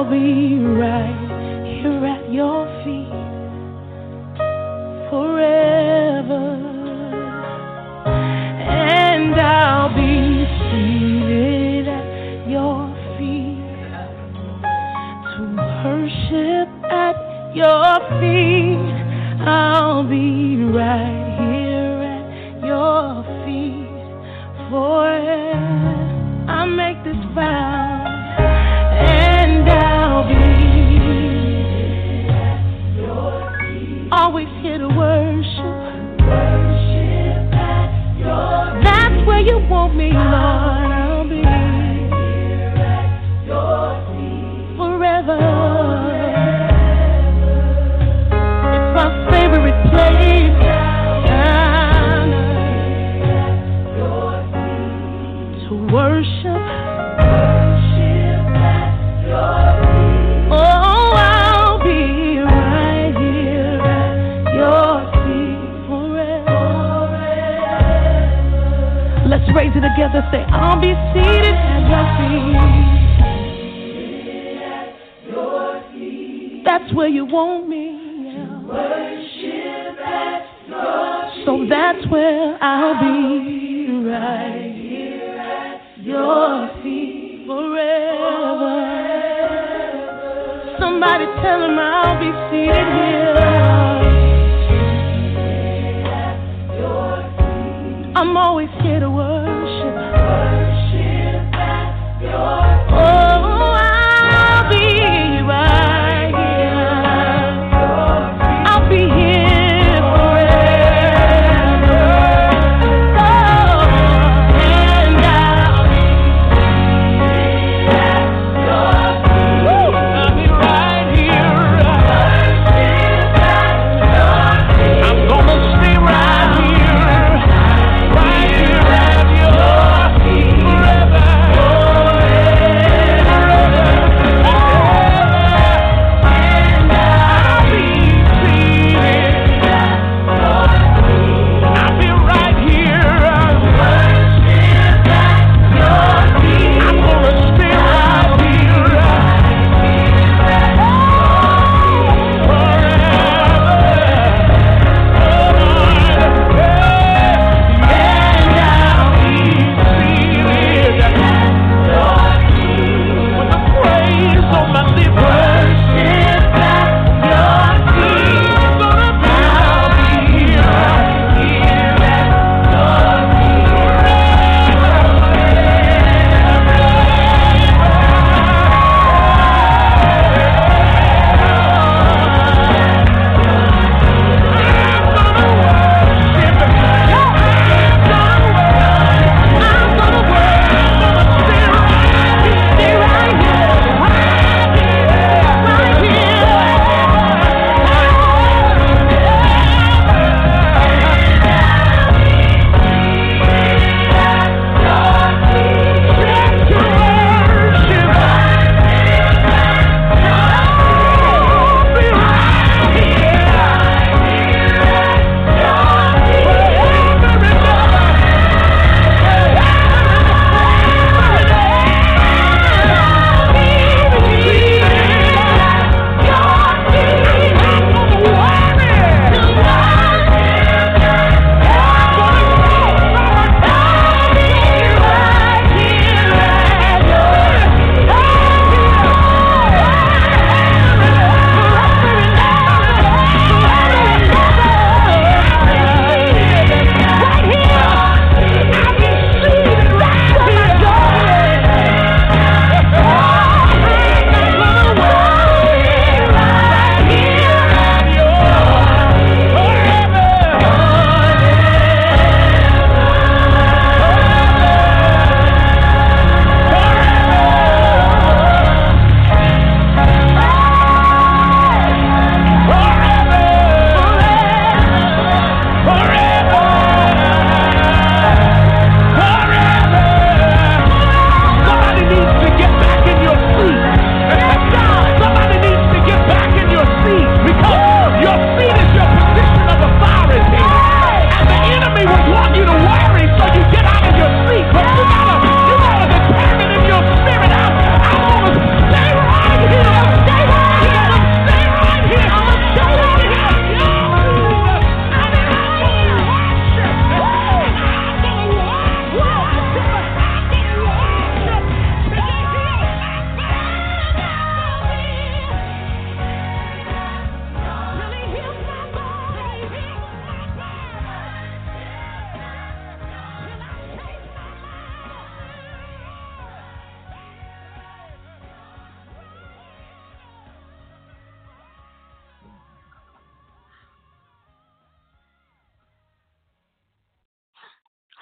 I'll be right here at your feet forever. And I'll be seated at your feet to worship at your feet. I'll be right here at your feet forever. I make this vow, and I'll be always here to worship. That's where you want me, Lord. I'll be forever. It's my favorite place to worship. Raise it together, say, I'll be seated at your feet. That's where you want me. Worship at your feet. So that's where I'll be, right here at your feet forever. Somebody tell him I'll be seated here. I'm always here to worship. Worship at your feet. Oh, I'll be right here. I'll be here forever. Oh, and I'll be at your feet. I'll be right here. Worship at your feet. I'm gonna stay right here. Right here at your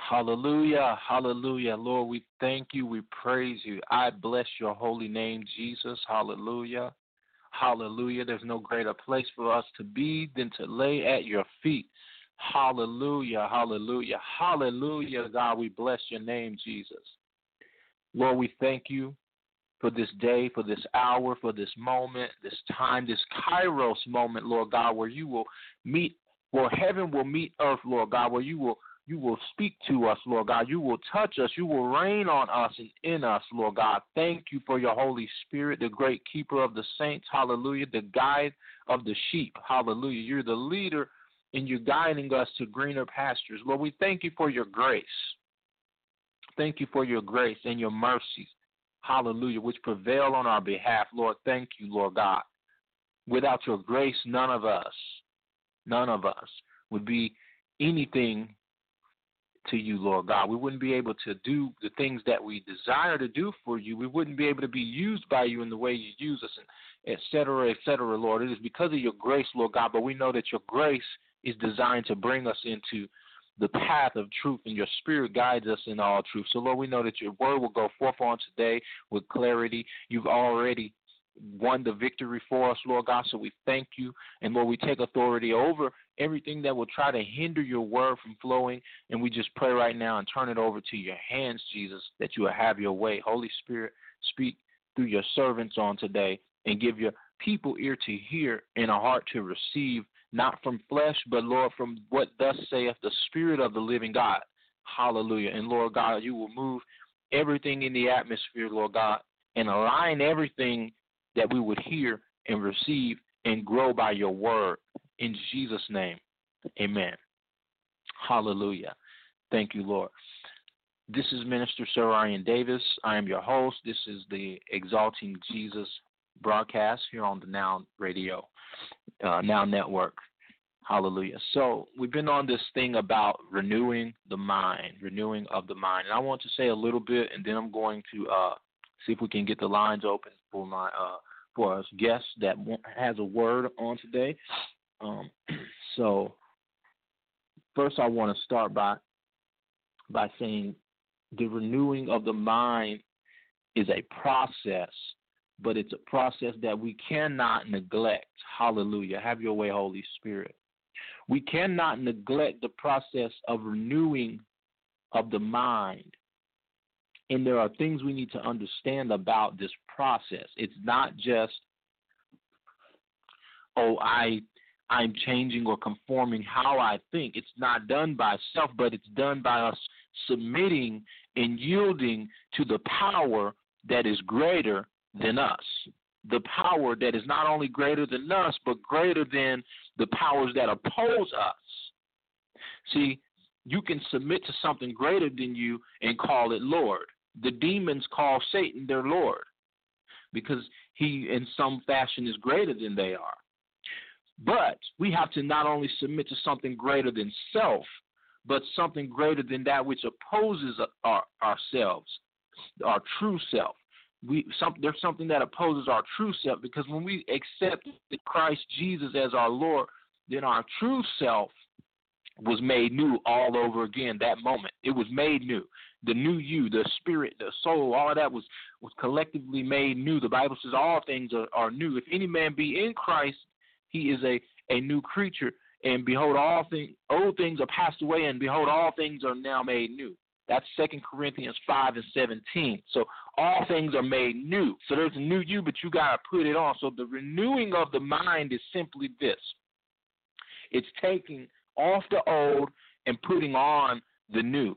Hallelujah. Hallelujah. Lord, we thank you. We praise you. I bless your holy name, Jesus. Hallelujah. Hallelujah. There's no greater place for us to be than to lay at your feet. Hallelujah. Hallelujah. Hallelujah. God, we bless your name, Jesus. Lord, we thank you for this day, for this hour, for this moment, this time, this Kairos moment, Lord God, where you will meet, where heaven will meet earth, Lord God, where you will speak to us, Lord God. You will touch us. You will reign on us and in us, Lord God. Thank you for your Holy Spirit, the great keeper of the saints. Hallelujah. The guide of the sheep. Hallelujah. You're the leader and you're guiding us to greener pastures. Lord, we thank you for your grace. Thank you for your grace and your mercies. Hallelujah, which prevail on our behalf. Lord, thank you, Lord God. Without your grace, none of us would be anything to you, Lord God. We wouldn't be able to do the things that we desire to do for you. We wouldn't be able to be used by you in the way you use us, and et cetera, Lord. It is because of your grace, Lord God, but we know that your grace is designed to bring us into the path of truth, and your spirit guides us in all truth. So, Lord, we know that your word will go forth on today with clarity. You've already won the victory for us, Lord God, so we thank you. And, Lord, we take authority over everything that will try to hinder your word from flowing, and we just pray right now and turn it over to your hands, Jesus, that you will have your way. Holy Spirit, speak through your servants on today and give your people ear to hear and a heart to receive, not from flesh, but, Lord, from what thus saith the Spirit of the living God. Hallelujah. And, Lord God, you will move everything in the atmosphere, Lord God, and align everything that we would hear and receive and grow by your word. In Jesus' name, amen. Hallelujah. Thank you, Lord. This is Minister Sir Ryan Davis. I am your host. This is the Exalting Jesus broadcast here on the Now Radio, Now Network. Hallelujah. So we've been on this thing about renewing the mind, renewing of the mind. And I want to say a little bit, and then I'm going to see if we can get the lines open for my for our guest that has a word on today. So first I want to start by saying the renewing of the mind is a process, but it's a process that we cannot neglect. Hallelujah. Have your way, Holy Spirit. We cannot neglect the process of renewing of the mind. And there are things we need to understand about this process. It's not just, I'm changing or conforming how I think. It's not done by self, but it's done by us submitting and yielding to the power that is greater than us. The power that is not only greater than us, but greater than the powers that oppose us. See, you can submit to something greater than you and call it Lord. The demons call Satan their Lord because he, in some fashion, is greater than they are. But we have to not only submit to something greater than self, but something greater than that which opposes ourselves, our true self. There's something that opposes our true self, because when we accept Christ Jesus as our Lord, then our true self was made new all over again that moment. It was made new. The new you, the spirit, the soul, all of that was collectively made new. The Bible says all things are new. If any man be in Christ, he is a new creature. And behold, old things are passed away, and behold, all things are now made new. That's 2 Corinthians 5:17. So all things are made new. So there's a new you, but you got to put it on. So the renewing of the mind is simply this. It's taking off the old and putting on the new.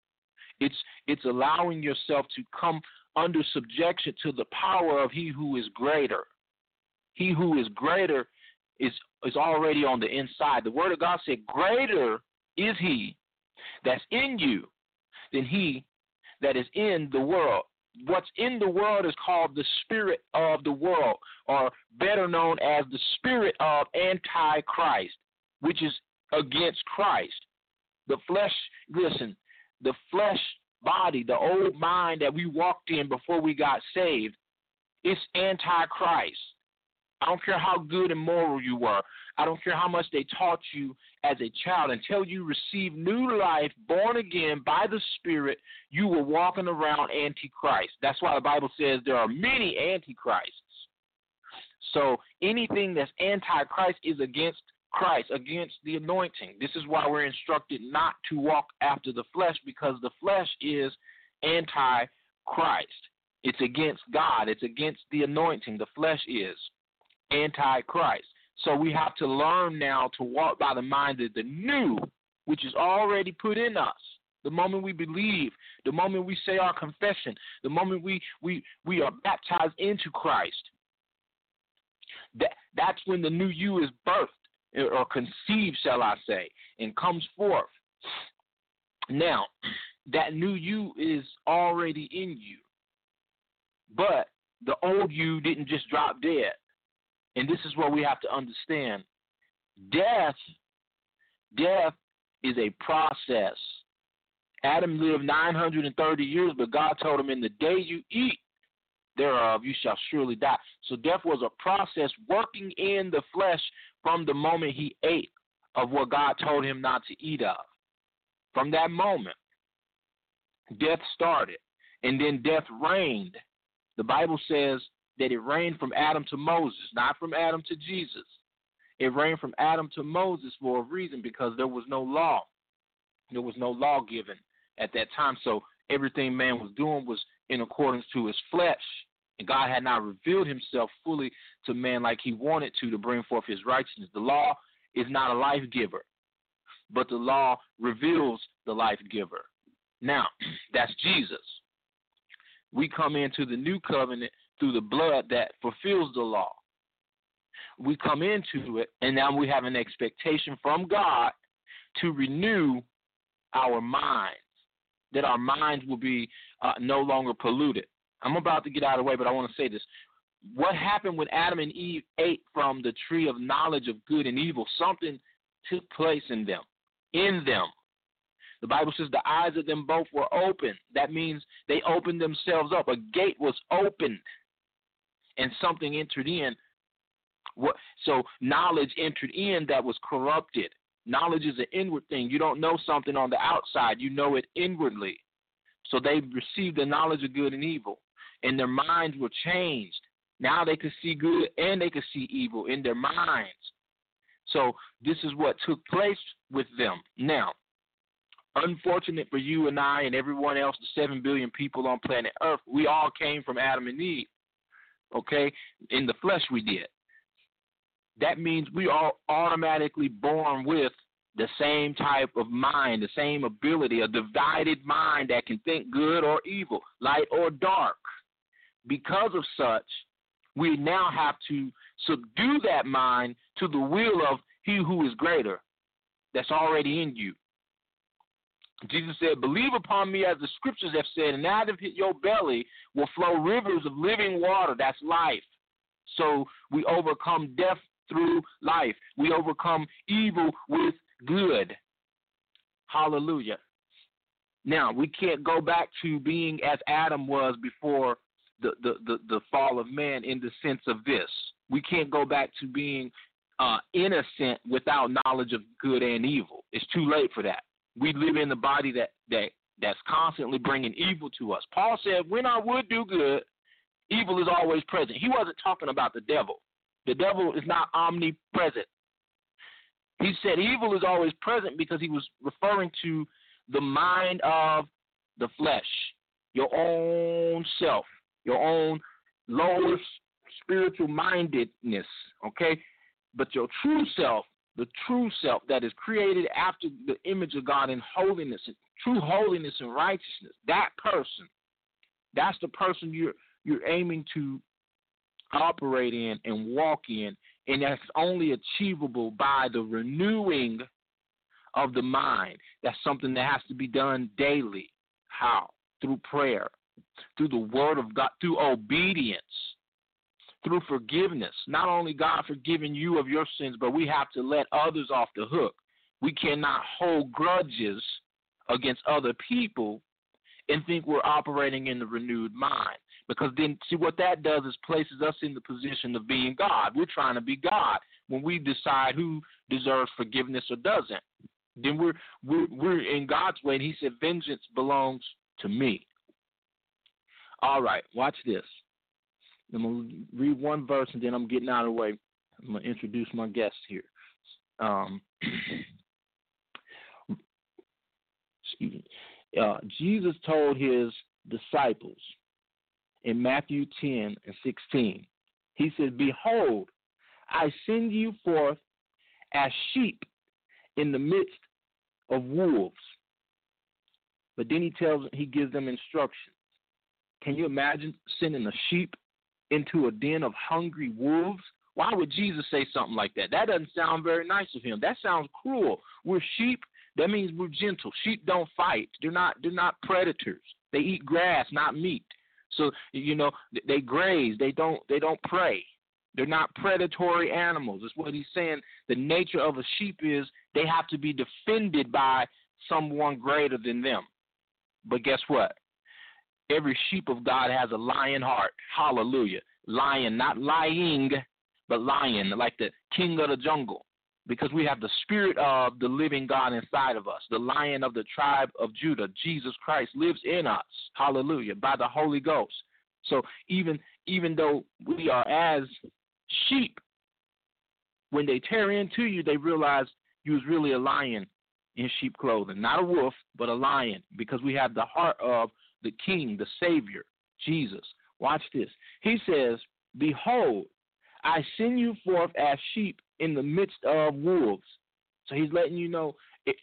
It's allowing yourself to come under subjection to the power of he who is greater. He who is greater is already on the inside. The word of God said, greater is he that's in you than he that is in the world. What's in the world is called the spirit of the world, or better known as the spirit of Antichrist, which is against Christ. The flesh, listen, the flesh body, the old mind that we walked in before we got saved, it's Antichrist. I don't care how good and moral you were. I don't care how much they taught you as a child. Until you receive new life, born again by the Spirit, you were walking around antichrist. That's why the Bible says there are many antichrists. So anything that's antichrist is against Christ, against the anointing. This is why we're instructed not to walk after the flesh, because the flesh is antichrist. It's against God. It's against the anointing. The flesh is antichrist. So we have to learn now to walk by the mind of the new, which is already put in us. The moment we believe, the moment we say our confession, the moment we are baptized into Christ, that's when the new you is birthed, or conceived, shall I say, and comes forth. Now, that new you is already in you, but the old you didn't just drop dead. And this is what we have to understand. Death is a process. Adam lived 930 years, but God told him, in the day you eat thereof, you shall surely die. So death was a process working in the flesh from the moment he ate of what God told him not to eat of. From that moment, death started, and then death reigned. The Bible says that it reigned from Adam to Moses, not from Adam to Jesus. It reigned from Adam to Moses for a reason, because there was no law. There was no law given at that time. So everything man was doing was in accordance to his flesh. And God had not revealed himself fully to man like he wanted to bring forth his righteousness. The law is not a life giver, but the law reveals the life giver. Now, that's Jesus. We come into the new covenant through the blood that fulfills the law. We come into it, and now we have an expectation from God to renew our minds, that our minds will be no longer polluted. I'm about to get out of the way, but I want to say this. What happened when Adam and Eve ate from the tree of knowledge of good and evil? Something took place in them. The Bible says the eyes of them both were open. That means they opened themselves up. A gate was opened, and something entered in. So knowledge entered in that was corrupted. Knowledge is an inward thing. You don't know something on the outside. You know it inwardly. So they received the knowledge of good and evil, and their minds were changed. Now they could see good and they could see evil in their minds. So this is what took place with them. Now, unfortunate for you and I and everyone else, the 7 billion people on planet Earth, we all came from Adam and Eve, okay? In the flesh we did. That means we are automatically born with the same type of mind, the same ability, a divided mind that can think good or evil, light or dark. Because of such, we now have to subdue that mind to the will of he who is greater, that's already in you. Jesus said, believe upon me as the scriptures have said, and out of your belly will flow rivers of living water. That's life. So we overcome death through life. We overcome evil with good. Hallelujah. Now, we can't go back to being as Adam was before the fall of man in the sense of this. We can't go back to being innocent without knowledge of good and evil. It's too late for that. We live in the body that's constantly bringing evil to us. Paul said, when I would do good, evil is always present. He wasn't talking about the devil. The devil is not omnipresent. He said evil is always present because he was referring to the mind of the flesh, your own self, your own lower spiritual mindedness, okay? But your true self, the true self that is created after the image of God in holiness, true holiness and righteousness, that person, that's the person you're aiming to operate in and walk in, and that's only achievable by the renewing of the mind. That's something that has to be done daily. How? Through prayer, through the word of God, through obedience, through forgiveness. Not only God forgiving you of your sins, but we have to let others off the hook. We cannot hold grudges against other people and think we're operating in the renewed mind. Because then, see, what that does is places us in the position of being God. We're trying to be God when we decide who deserves forgiveness or doesn't. Then we're in God's way, and he said, vengeance belongs to me. All right, watch this. I'm going to read one verse, and then I'm getting out of the way. I'm going to introduce my guest here. Jesus told his disciples in Matthew 10 and 16, he said, behold, I send you forth as sheep in the midst of wolves. But then he gives them instructions. Can you imagine sending a sheep into a den of hungry wolves? Why would Jesus say something like that? That doesn't sound very nice of him. That sounds cruel. We're sheep. That means we're gentle. Sheep don't fight. They're not predators. They eat grass, not meat. So, they graze. They don't prey. They're not predatory animals. That's what he's saying. The nature of a sheep is they have to be defended by someone greater than them. But guess what? Every sheep of God has a lion heart. Hallelujah. Lion, not lying, but lion, like the king of the jungle. Because we have the spirit of the living God inside of us. The Lion of the tribe of Judah, Jesus Christ, lives in us. Hallelujah. By the Holy Ghost. So even though we are as sheep, when they tear into you, they realize you was really a lion in sheep clothing. Not a wolf, but a lion. Because we have the heart of the King, the Savior, Jesus. Watch this. He says, behold, I send you forth as sheep in the midst of wolves. So he's letting you know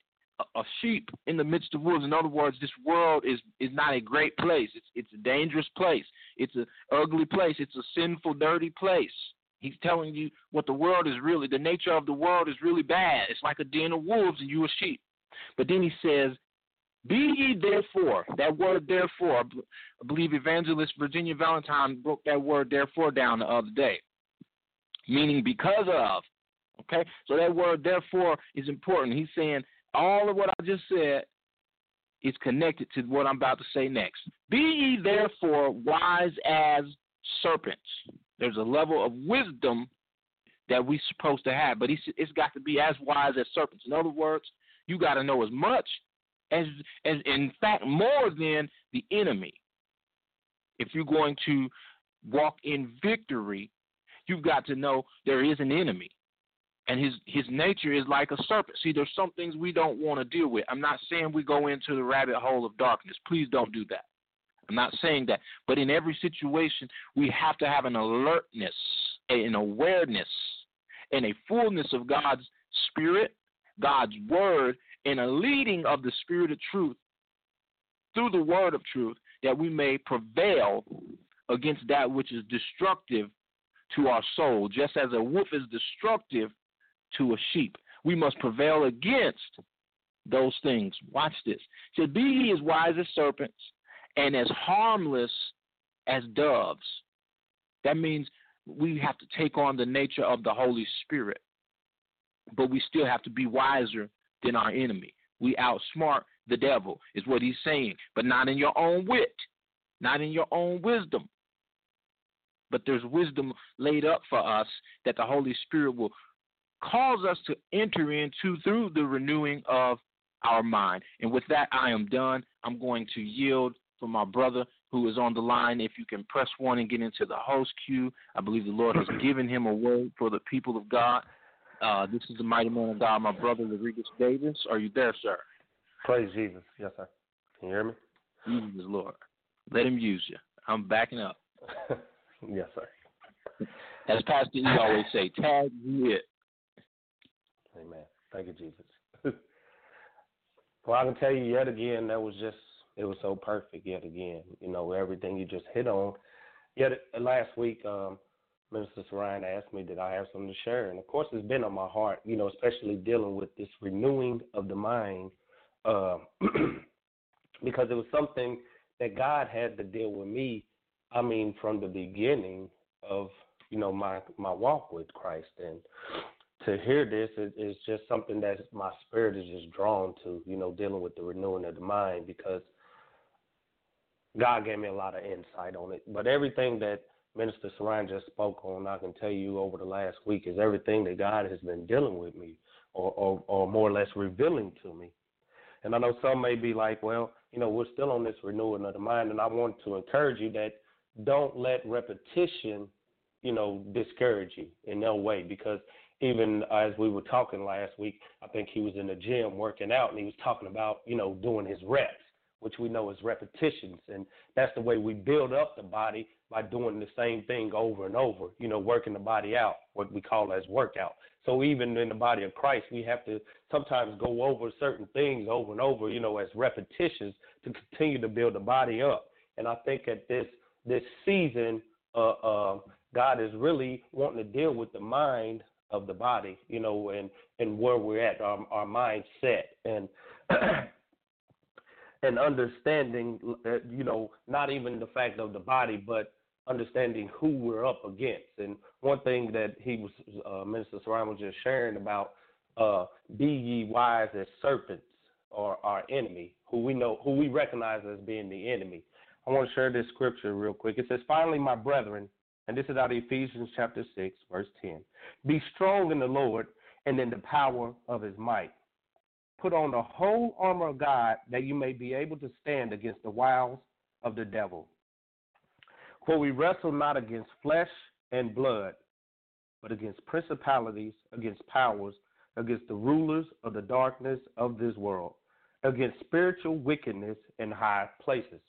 a sheep in the midst of wolves. In other words, this world is not a great place. It's a dangerous place. It's an ugly place. It's a sinful, dirty place. He's telling you what the world is really, the nature of the world is really bad. It's like a den of wolves and you a sheep. But then he says, be ye therefore, that word therefore, I believe Evangelist Virginia Valentine broke that word therefore down the other day, meaning because of. Okay, so that word therefore is important. He's saying all of what I just said is connected to what I'm about to say next. Be ye therefore wise as serpents. There's a level of wisdom that we're supposed to have, but it's got to be as wise as serpents. In other words, you got to know as much as in fact more than the enemy. If you're going to walk in victory, you've got to know there is an enemy. And his nature is like a serpent. See, there's some things we don't want to deal with. I'm not saying we go into the rabbit hole of darkness. Please don't do that. I'm not saying that. But in every situation, we have to have an alertness, an awareness, and a fullness of God's Spirit, God's Word, and a leading of the Spirit of truth through the Word of truth, that we may prevail against that which is destructive to our soul. Just as a wolf is destructive to a sheep, we must prevail against those things. Watch this. So be ye as wise as serpents and as harmless as doves. That means we have to take on the nature of the Holy Spirit, but we still have to be wiser than our enemy. We outsmart the devil, is what he's saying, but not in your own wit, not in your own wisdom. But there's wisdom laid up for us that the Holy Spirit will cause us to enter into through the renewing of our mind. And with that, I am done. I'm going to yield for my brother who is on the line. If you can press 1 and get into the host queue, I believe the Lord has given him a word for the people of God. This is the mighty man of God, my brother, Rodriguez Davis. Are you there, sir? Praise Jesus. Yes, sir. Can you hear me? Jesus, Lord. Let him use you. I'm backing up. Yes, sir. As Pastor E always say, tag you it. Amen. Thank you, Jesus. Well, I can tell you yet again, it was so perfect yet again. Everything you just hit on. Yet last week, Minister Ryan asked me did I have something to share. And, of course, it's been on my heart, especially dealing with this renewing of the mind because it was something that God had to deal with me, from the beginning of, my walk with Christ. And to hear this is just something that my spirit is just drawn to, dealing with the renewing of the mind because, God gave me a lot of insight on it. But everything that Minister Saran just spoke on, I can tell you over the last week, is everything that God has been dealing with me or more or less revealing to me. And I know some may be like, well, we're still on this renewing of the mind, and I want to encourage you that don't let repetition, discourage you in no way, because even as we were talking last week, I think he was in the gym working out, and he was talking about, doing his reps, which we know is repetitions. And that's the way we build up the body, by doing the same thing over and over, working the body out, what we call as workout. So even in the body of Christ, we have to sometimes go over certain things over and over, as repetitions to continue to build the body up. And I think at this season, God is really wanting to deal with the mind of the body, and where we're at, our mindset, and and understanding, not even the fact of the body, but understanding who we're up against. And one thing that Minister Saran was just sharing about, be ye wise as serpents, or our enemy, who we recognize as being the enemy. I want to share this scripture real quick. It says, finally, my brethren, and this is out of Ephesians chapter 6, verse 10, be strong in the Lord and in the power of his might. Put on the whole armor of God, that you may be able to stand against the wiles of the devil. For we wrestle not against flesh and blood, but against principalities, against powers, against the rulers of the darkness of this world, against spiritual wickedness in high places.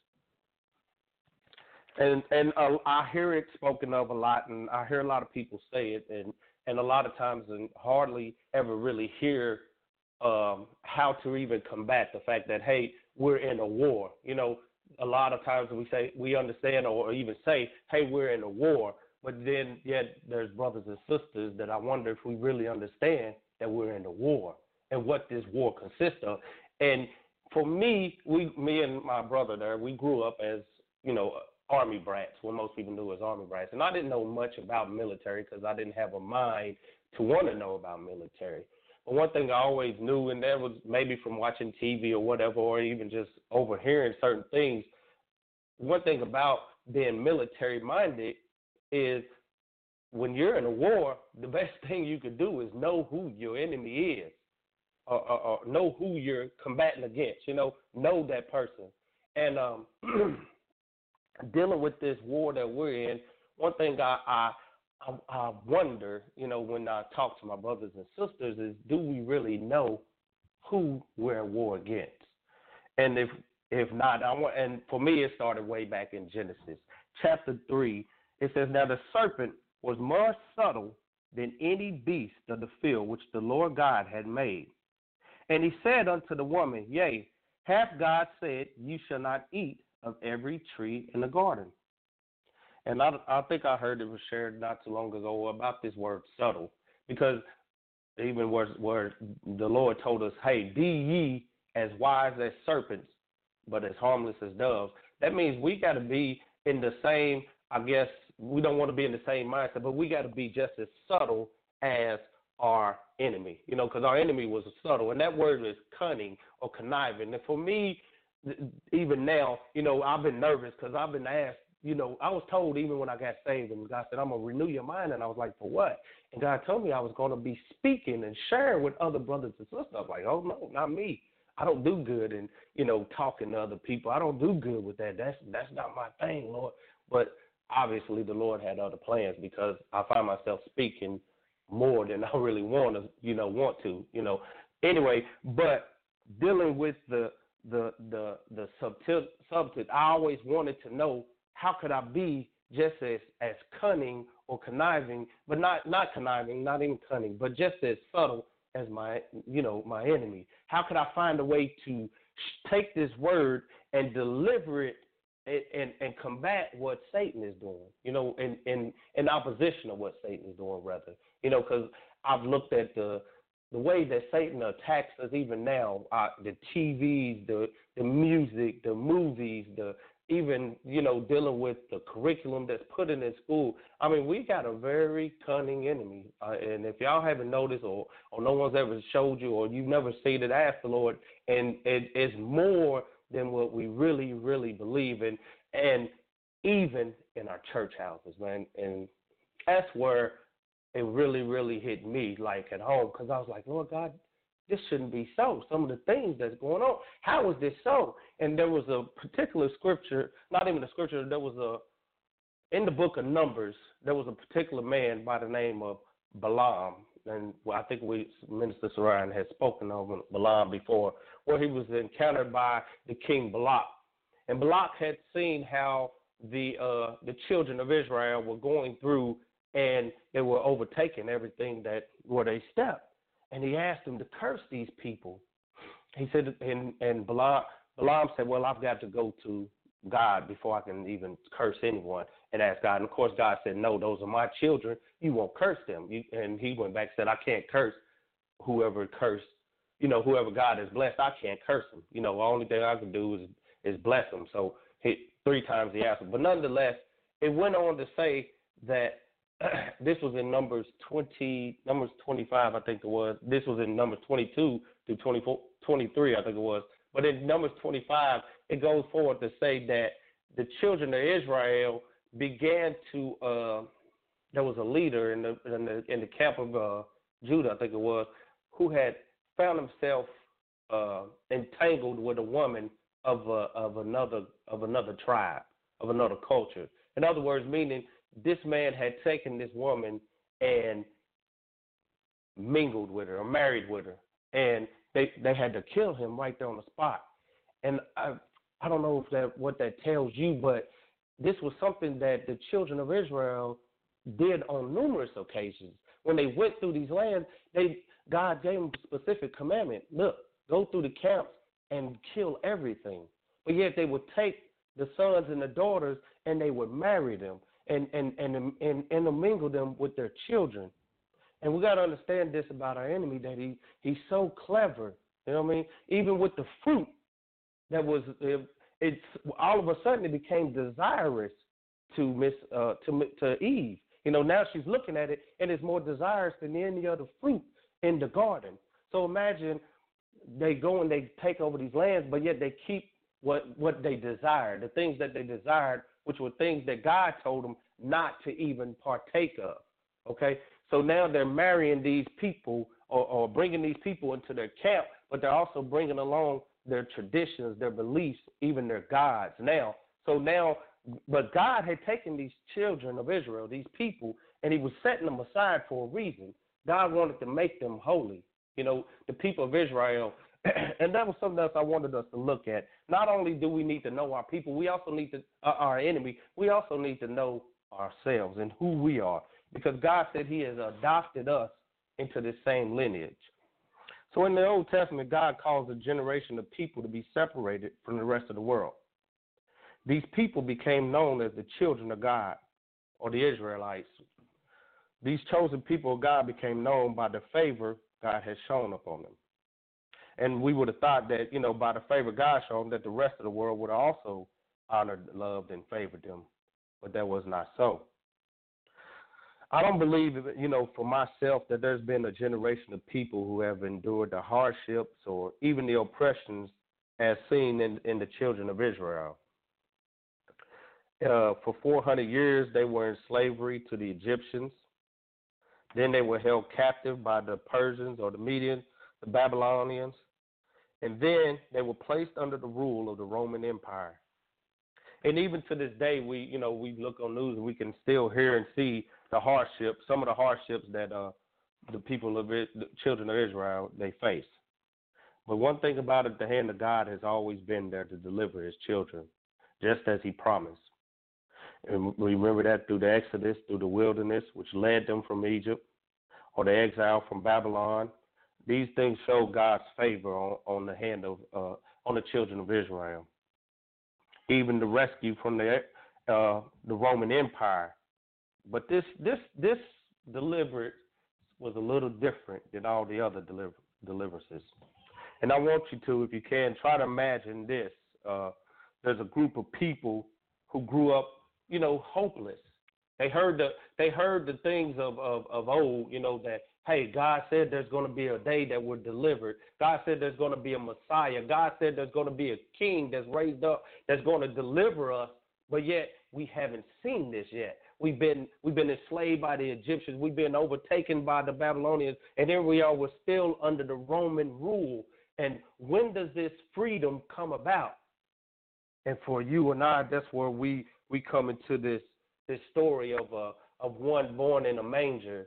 And I hear it spoken of a lot, and I hear a lot of people say it, and a lot of times and hardly ever really hear how to even combat the fact that, hey, we're in a war. A lot of times we understand or even say, hey, we're in a war, but then yet there's brothers and sisters that I wonder if we really understand that we're in a war and what this war consists of. And for me and my brother there, we grew up as, Army brats, what most people knew as Army brats. And I didn't know much about military because I didn't have a mind to want to know about military. But one thing I always knew, and that was maybe from watching TV or whatever, or even just overhearing certain things, one thing about being military-minded is when you're in a war, the best thing you could do is know who your enemy is, or know who you're combating against, know that person. And dealing with this war that we're in, one thing I wonder, when I talk to my brothers and sisters, is do we really know who we're at war against? And if not, and for me it started way back in Genesis chapter 3. It says, now the serpent was more subtle than any beast of the field which the Lord God had made. And he said unto the woman, yea, hath God said, you shall not eat of every tree in the garden? And I think I heard it was shared not too long ago about this word subtle, because even where the Lord told us, hey, be ye as wise as serpents, but as harmless as doves. That means we got to be in the same, I guess, we don't want to be in the same mindset, but we got to be just as subtle as our enemy, because our enemy was subtle. And that word is cunning or conniving. And for me, even now, I've been nervous because I've been asked, I was told even when I got saved, and God said, I'm going to renew your mind. And I was like, for what? And God told me I was going to be speaking and sharing with other brothers and sisters. I was like, oh, no, not me. I don't do good in, talking to other people. I don't do good with that. That's not my thing, Lord. But obviously the Lord had other plans, because I find myself speaking more than I really want to. Anyway, but dealing with the subtlety, I always wanted to know, how could I be just as cunning or conniving, but not conniving, not even cunning, but just as subtle as my enemy? How could I find a way to take this word and deliver it and combat what Satan is doing, in opposition of what Satan is doing, rather, because I've looked at the way that Satan attacks us even now, the TVs, the music, the movies, even dealing with the curriculum that's put in school. I mean, we got a very cunning enemy, and if y'all haven't noticed, or no one's ever showed you, or you've never seen it, ask the Lord, and it's more than what we really, really believe. And and even in our church houses, man. And that's where it really, really hit me, like at home, because I was like, Lord God, this shouldn't be so. Some of the things that's going on, how is this so? And there was a particular scripture, not even a scripture, in the book of Numbers, there was a particular man by the name of Balaam. And I think Minister Saran has spoken of Balaam before, where he was encountered by the king Balak. And Balak had seen how the children of Israel were going through and they were overtaking everything where they stepped. And he asked them to curse these people. He said, and Balaam said, well, I've got to go to God before I can even curse anyone and ask God. And, of course, God said, no, those are my children. You won't curse them. And he went back and said, I can't curse whoever God has blessed. I can't curse them. The only thing I can do is bless them. So 3 times he asked him. But nonetheless, it went on to say that this was in Numbers 25, I think it was. This was in Numbers 22 through 23, I think it was. But in Numbers 25, it goes forward to say that the children of Israel began to. There was a leader in the camp of Judah, I think it was, who had found himself entangled with a woman of another tribe, of another culture. In other words, meaning this man had taken this woman and mingled with her or married with her, and they had to kill him right there on the spot. And I don't know what that tells you, but this was something that the children of Israel did on numerous occasions. When they went through these lands, God gave them a specific commandment. Look, go through the camps and kill everything. But yet they would take the sons and the daughters and they would marry them and mingle them with their children. And we got to understand this about our enemy, that he's so clever. You know what I mean? Even with the fruit that was, it's all of a sudden it became desirous to Eve. Now she's looking at it and it's more desirous than any other fruit in the garden. So imagine they go and they take over these lands, but yet they keep what they desire, the things that they desired, which were things that God told them not to even partake of. Okay? So now they're marrying these people or bringing these people into their camp, but they're also bringing along their traditions, their beliefs, even their gods now. But God had taken these children of Israel, these people, and he was setting them aside for a reason. God wanted to make them holy, the people of Israel. And that was something else I wanted us to look at. Not only do we need to know our people, we also need to, our enemy, we also need to know ourselves and who we are, because God said he has adopted us into this same lineage. So in the Old Testament, God calls a generation of people to be separated from the rest of the world. These people became known as the children of God, or the Israelites. These chosen people of God became known by the favor God has shown upon them. And we would have thought that, by the favor God showed them, that the rest of the world would have also honored, loved, and favored them. But that was not so. I don't believe, for myself, that there's been a generation of people who have endured the hardships or even the oppressions as seen in the children of Israel. For 400 years, they were in slavery to the Egyptians. Then they were held captive by the Persians or the Medians, the Babylonians. And then they were placed under the rule of the Roman Empire. And even to this day, we look on news and we can still hear and see the hardships, some of the hardships that the people of the children of Israel, they face. But one thing about it, the hand of God has always been there to deliver his children, just as he promised. And we remember that through the Exodus, through the wilderness, which led them from Egypt, or the exile from Babylon. These things show God's favor on the hand of on the children of Israel. Even the rescue from the Roman Empire. But this deliverance was a little different than all the other deliverances. And I want you to, if you can, try to imagine this. There's a group of people who grew up, hopeless. They heard the things of old, that, hey, God said there's going to be a day that we're delivered. God said there's going to be a Messiah. God said there's going to be a king that's raised up that's going to deliver us. but yet we haven't seen this yet. We've been enslaved by the Egyptians. We've been overtaken by the Babylonians, and here we are. We're still under the Roman rule. And when does this freedom come about? And for you and I, that's where we come into this story of one born in a manger,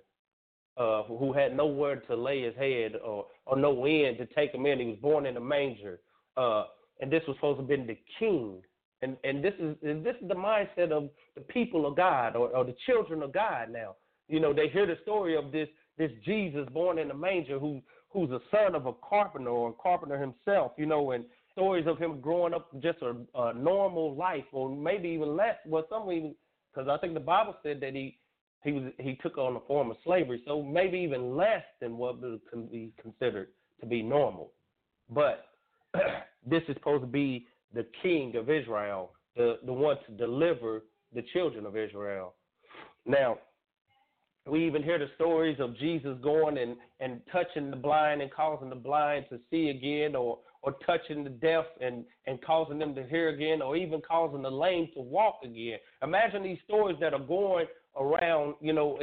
who had nowhere to lay his head or no end to take him in. He was born in a manger, and this was supposed to have been the king. And this is the mindset of the people of God or the children of God now. You know, they hear the story of this Jesus born in a manger who's a son of a carpenter or a carpenter himself, you know, and stories of him growing up just a normal life or maybe even less. Well, some even, because I think the Bible said that he took on the form of slavery, so maybe even less than what can be considered to be normal. But this is supposed to be the king of Israel, the one to deliver the children of Israel. Now, we even hear the stories of Jesus going and touching the blind and causing the blind to see again, or touching the deaf and causing them to hear again, or even causing the lame to walk again. Imagine these stories that are going around, you know,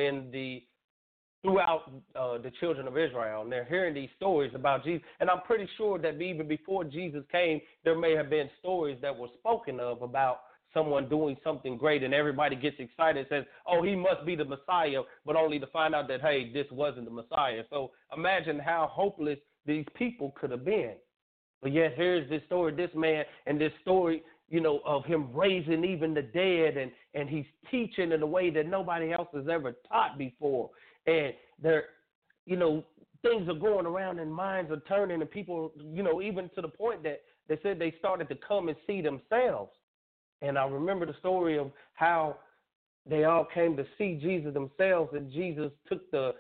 throughout the children of Israel, and they're hearing these stories about Jesus. And I'm pretty sure that even before Jesus came, there may have been stories that were spoken of about someone doing something great, and everybody gets excited and says, oh, he must be the Messiah, but only to find out that, hey, this wasn't the Messiah. So imagine how hopeless these people could have been. But yet here's this story, this man, and this story, you know, of him raising even the dead, and he's teaching in a way that nobody else has ever taught before. And there, you know, things are going around and minds are turning, and people, you know, even to the point that they said they started to come and see themselves. And I remember the story of how they all came to see Jesus themselves, and Jesus took the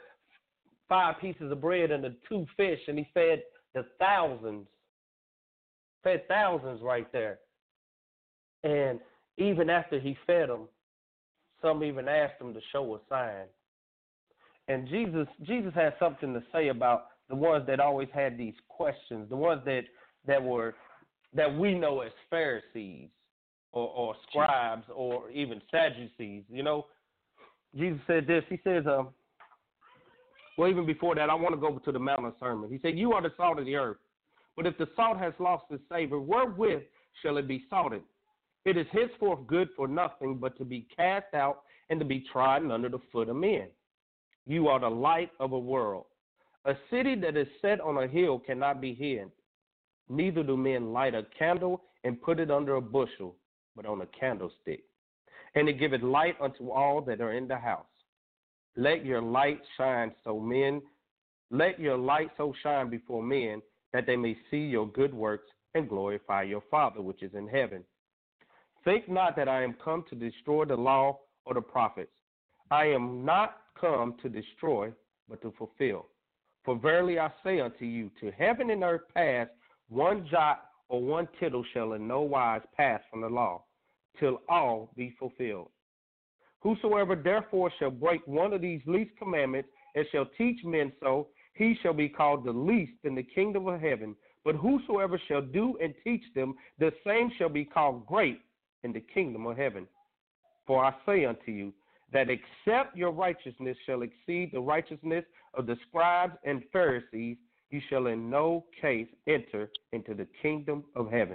5 pieces of bread and the 2 fish, and he fed the thousands right there. And even after he fed them, some even asked him to show a sign. And Jesus had something to say about the ones that always had these questions, the ones that we know as Pharisees or scribes or even Sadducees. You know, Jesus said this. He says, well, even before that, I want to go over to the Mount of Sermon. He said, you are the salt of the earth. But if the salt has lost its savor, wherewith shall it be salted? It is henceforth good for nothing but to be cast out and to be trodden under the foot of men. You are the light of a world. A city that is set on a hill cannot be hid. Neither do men light a candle and put it under a bushel, but on a candlestick. And it giveth light unto all that are in the house. Let your light so shine before men, that they may see your good works and glorify your Father which is in heaven. Think not that I am come to destroy the law or the prophets. I am not come to destroy, but to fulfill. For verily I say unto you, to heaven and earth pass, one jot or one tittle shall in no wise pass from the law, till all be fulfilled. Whosoever therefore shall break one of these least commandments and shall teach men so, he shall be called the least in the kingdom of heaven. But whosoever shall do and teach them, the same shall be called great in the kingdom of heaven. For I say unto you, that except your righteousness shall exceed the righteousness of the scribes and Pharisees, you shall in no case enter into the kingdom of heaven.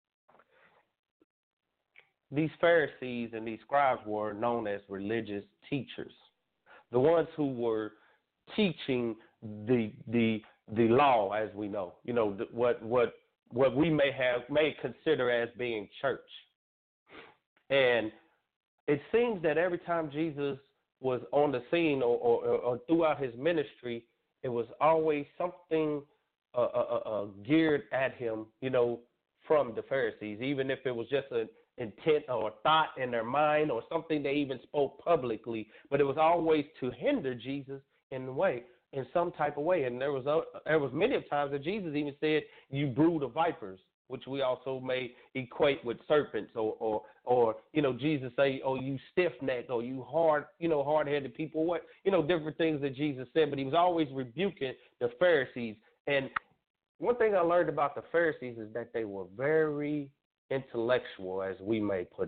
These Pharisees and these scribes were known as religious teachers, the ones who were teaching the law, as we know, you know, what we may consider as being church. And it seems that every time Jesus was on the scene or throughout his ministry, it was always something geared at him, you know, from the Pharisees, even if it was just an intent or a thought in their mind or something they even spoke publicly. But it was always to hinder Jesus in some type of way. And there was many of times that Jesus even said, you brood of vipers, which we also may equate with serpents, or you know, Jesus say, oh, you stiff-necked, or you hard-headed people, what, you know, different things that Jesus said, but he was always rebuking the Pharisees. And one thing I learned about the Pharisees is that they were very intellectual, as we may put it.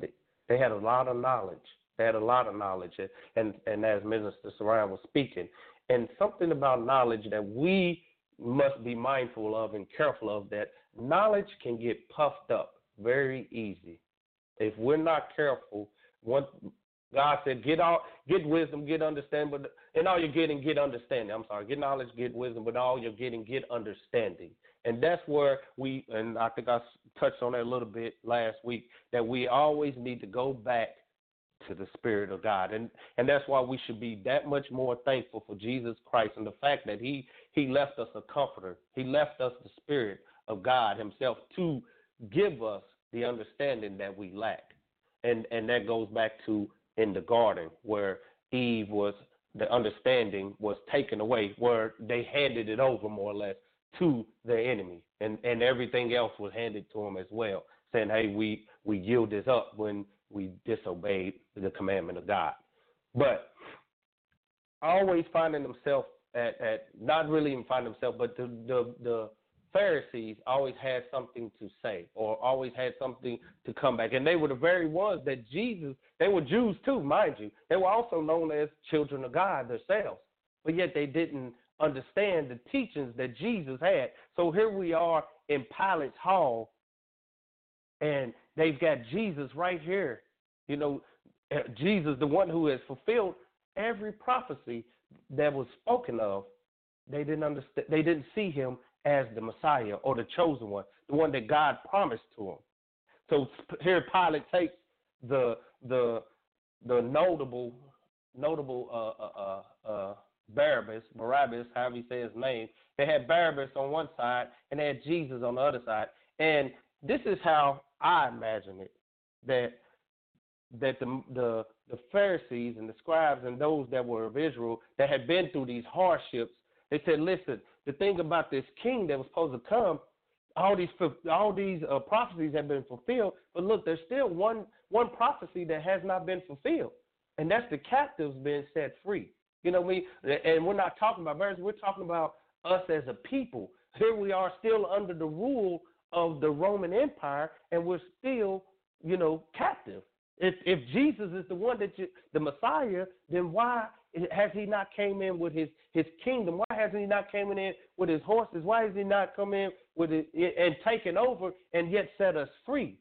They had a lot of knowledge. They had a lot of knowledge. And as Minister Saran was speaking, and something about knowledge that we must be mindful of and careful of, that knowledge can get puffed up very easy. If we're not careful, God said, get wisdom, get understanding, but in all you're getting, get understanding. Get knowledge, get wisdom, but all you're getting, get understanding. And that's where and I think I touched on that a little bit last week, that we always need to go back to the Spirit of God. And that's why we should be that much more thankful for Jesus Christ and the fact that he left us a comforter. He left us the Spirit of God himself to give us the understanding that we lack. And that goes back to in the garden where Eve the understanding was taken away, where they handed it over more or less to the enemy, and everything else was handed to them as well, saying, hey, we yield this up when we disobeyed the commandment of God. But always finding themselves not really even finding themselves, but the Pharisees always had something to say or always had something to come back. And they were the very ones that they were Jews too, mind you. They were also known as children of God themselves, but yet they didn't understand the teachings that Jesus had. So here we are in Pilate's hall, and they've got Jesus right here. Jesus, the one who has fulfilled every prophecy that was spoken of. They didn't understand. They didn't see him as the Messiah or the chosen one, the one that God promised to him. So here Pilate takes the notable Barabbas, however you say his name. They had Barabbas on one side and they had Jesus on the other side. And this is how I imagine it, that the Pharisees and the scribes and those that were of Israel that had been through these hardships, they said, listen, the thing about this king that was supposed to come, all these prophecies have been fulfilled, but look, there's still one prophecy that has not been fulfilled, and that's the captives being set free. You know what I mean? And we're not talking about verses, we're talking about us as a people. Here we are still under the rule of the Roman Empire, and we're still, captive. If Jesus is the one the Messiah, then why has he not came in with his kingdom? Why hasn't he not came in with his horses? Why has he not come in with it and taken over and yet set us free?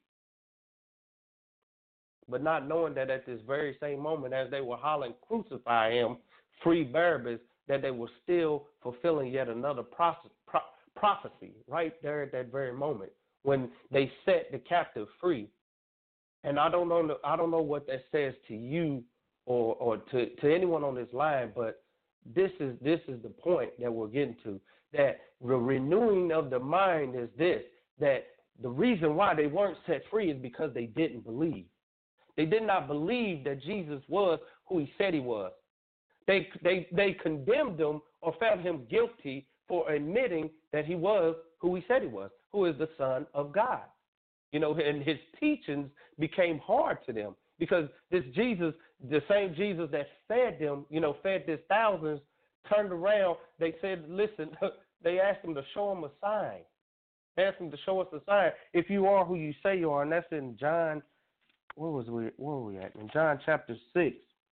But not knowing that at this very same moment, as they were hollering, crucify him, free Barabbas, that they were still fulfilling yet another prophecy right there at that very moment when they set the captive free. And I don't know what that says to you or to anyone on this line, but this is the point that we're getting to, that the renewing of the mind is this, that the reason why they weren't set free is because they didn't believe. They did not believe that Jesus was who he said he was. They condemned him or found him guilty for admitting that he was who he said he was, who is the Son of God. And his teachings became hard to them because this Jesus, the same Jesus that fed them, fed these thousands, turned around. They said, listen, they asked him to show them a sign. They asked him to show us a sign. If you are who you say you are, and that's in John, where were we at? In John chapter 6.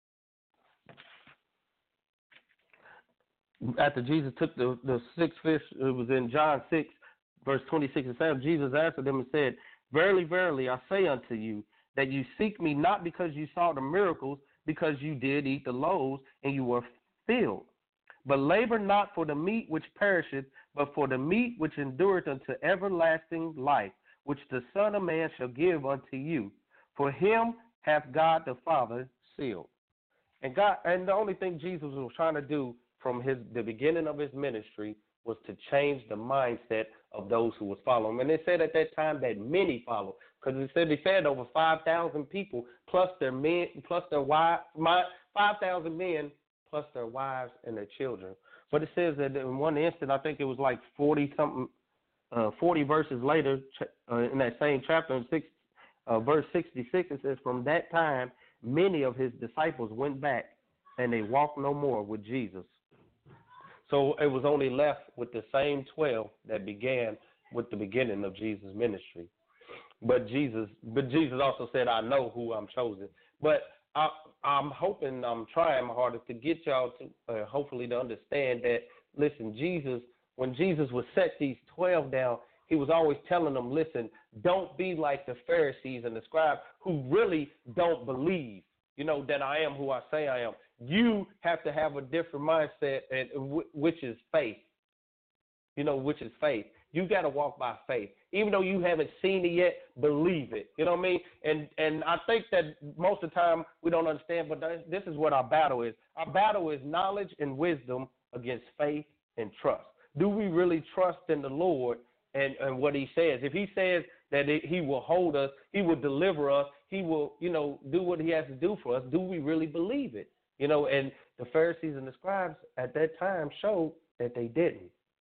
After Jesus took the 6 fish, it was in John 6, verse 26 and 7, Jesus answered them and said, verily, verily, I say unto you, that you seek me not because you saw the miracles, because you did eat the loaves, and you were filled. But labor not for the meat which perisheth, but for the meat which endureth unto everlasting life, which the Son of Man shall give unto you. For him hath God the Father sealed. And the only thing Jesus was trying to do from the beginning of his ministry was to change the mindset of those who was following him. And they said at that time that many followed, because it said they fed over 5,000 people plus their men, plus their wives, 5,000 men plus their wives and their children. But it says that in one instant, I think it was like 40 verses later in that same chapter, in verse 66, it says, from that time, many of his disciples went back and they walked no more with Jesus. So it was only left with the same 12 that began with the beginning of Jesus' ministry. But Jesus also said, I know who I'm chosen. But I'm hoping, I'm trying my hardest to get y'all to hopefully to understand that, listen, when Jesus would set these 12 down, he was always telling them, listen, don't be like the Pharisees and the scribes who really don't believe, that I am who I say I am. You have to have a different mindset, which is faith. Which is faith. You got to walk by faith. Even though you haven't seen it yet, believe it. You know what I mean? And I think that most of the time we don't understand, but this is what our battle is. Our battle is knowledge and wisdom against faith and trust. Do we really trust in the Lord and what he says? If he says that he will hold us, he will deliver us, he will, do what he has to do for us, do we really believe it? And the Pharisees and the scribes at that time showed that they didn't.